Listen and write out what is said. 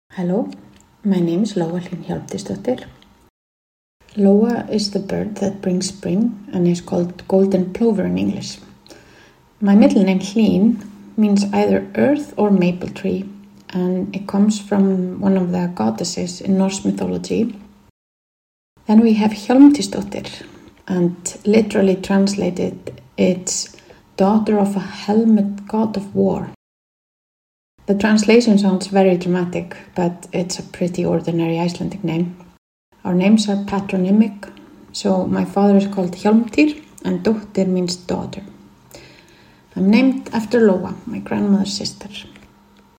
Hello, my name is Lóa Hlín Hjálmtýsdóttir. Lóa is the bird that brings spring and is called golden plover in English. My middle name Hlín means either earth or maple tree, and it comes from one of the goddesses in Norse mythology. Then we have Hjálmtýsdóttir, and literally translated it's daughter of a helmet god of war. The translation sounds very dramatic, but it's a pretty ordinary Icelandic name. Our names are patronymic, so my father is called Hjálmtýr and dóttir means daughter. I'm named after Lóa, my grandmother's sister.